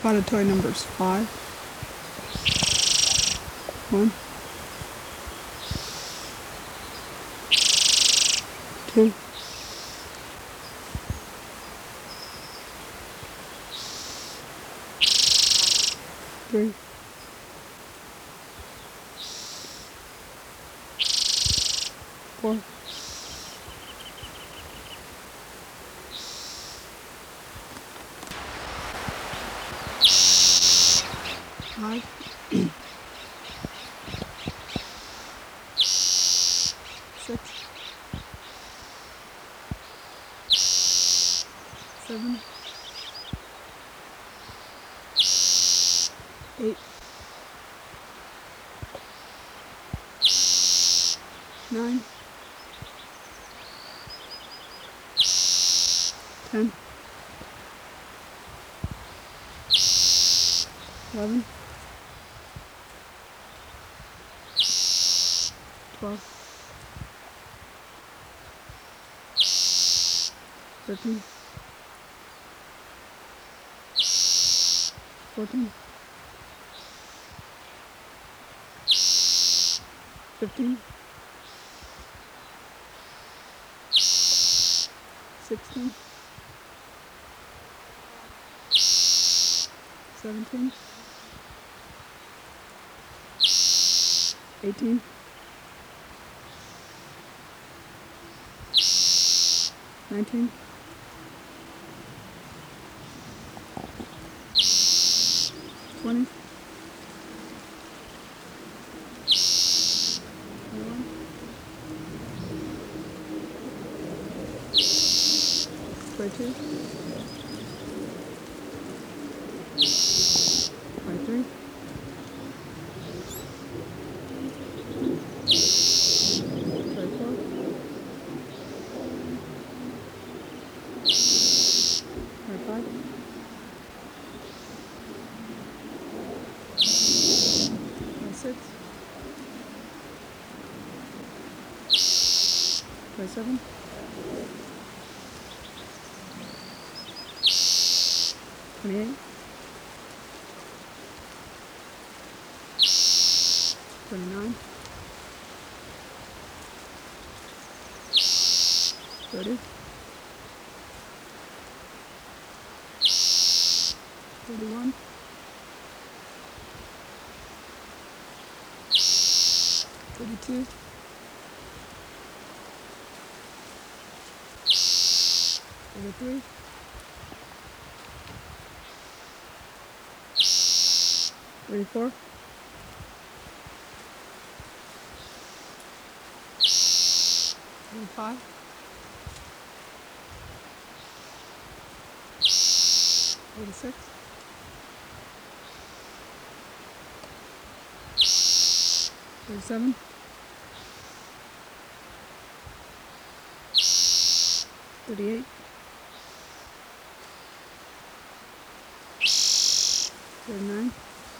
Spotted toy numbers 5, 1, 2, 3, 4, 5, 6, 7, 8, 9, 10, 11, 12, 13, 14, 15, 16, 17, 18, 19, 20, 21, 22, 23, 24, 25, 26, 27, 28, 29, 30, 31, 32, 33, 34, 35, 36, 37, 38, 39,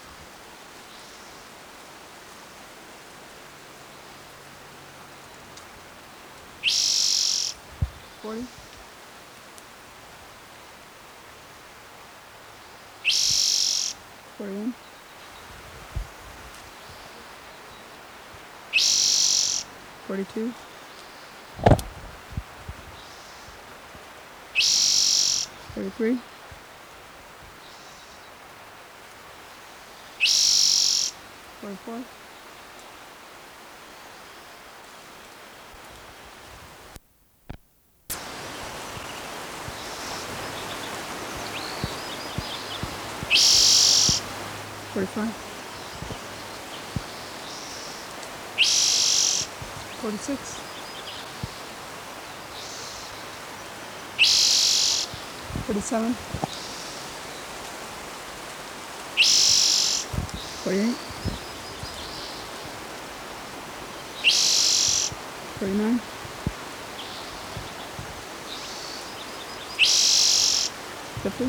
40, 41, 42, 43, 44, 45, 46, 47, 48, 49, 50,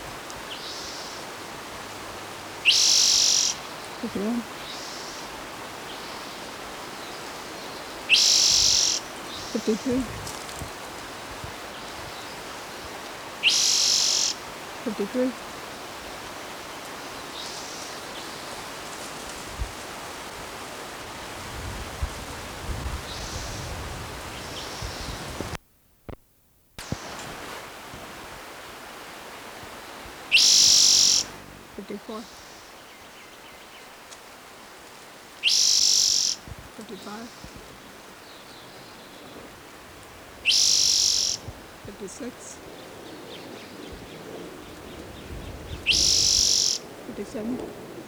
51, 52, 53, 54, 55, 56, 57,